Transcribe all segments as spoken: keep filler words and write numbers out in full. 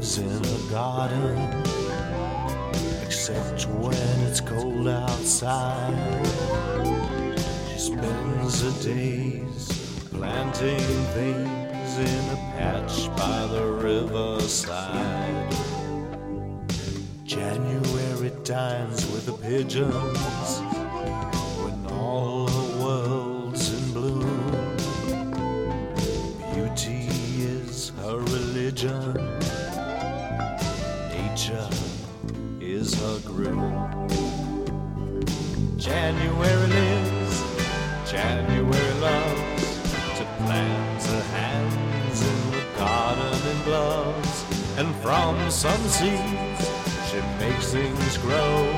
lives in a garden, except when it's cold outside. She spends her days planting things in a patch by the riverside. January dines with the pigeons when all the world's in bloom. Beauty is her religion, nature is her groom. January lives, January loves to plant her hands in the garden in gloves, and from some seeds she makes things grow.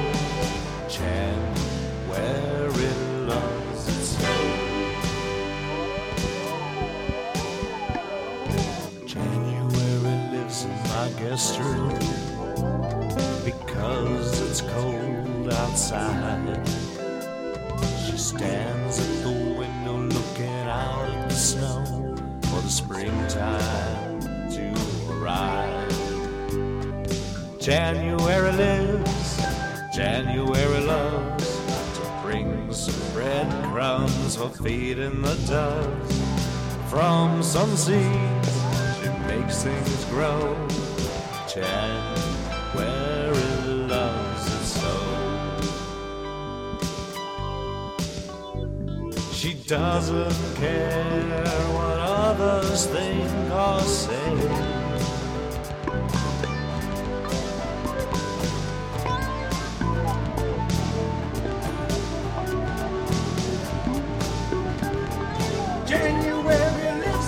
January loves it so. January lives in my guest room because it's cold outside. She stands at the window looking out at the snow for the springtime to arrive. January lives, January loves to bring some breadcrumbs for feeding the doves. From some seeds she makes things grow. January loves it so. She doesn't care what others think or say. January lives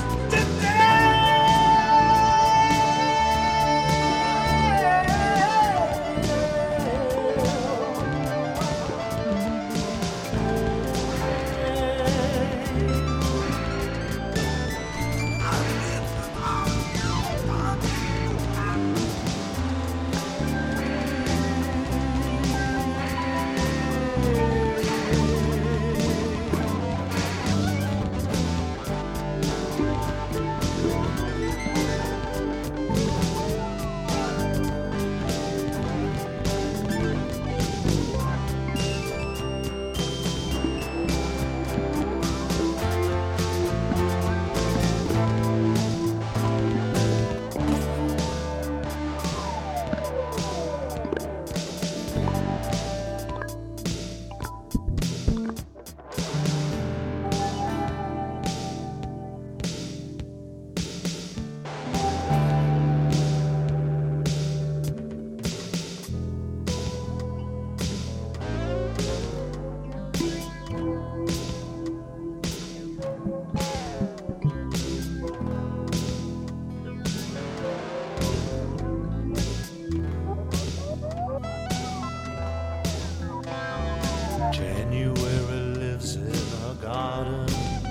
January lives in her garden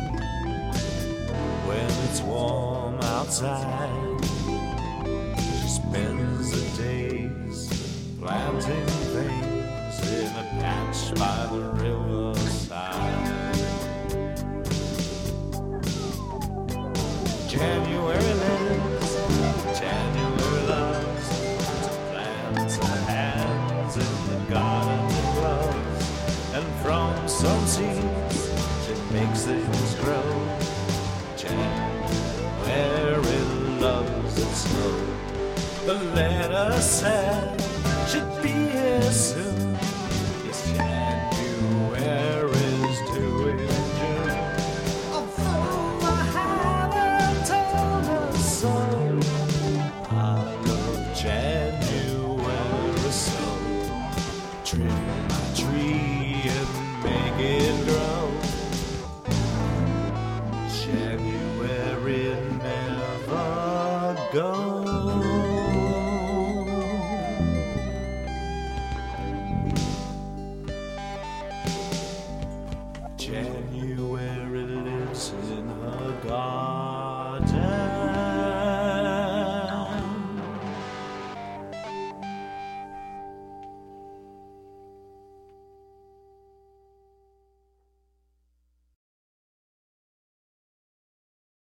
when it's warm outside. She spends the days planting things in a patch by the riverside. January lives, January loves to plant her hands in the garden and gloves, and from some seeds she makes things grow. January loves it so. The letter said she'd be here soon. Yes, January's doing June. Although I haven't told her so, I love January so. Trim my tree and make it grow. January never goes. January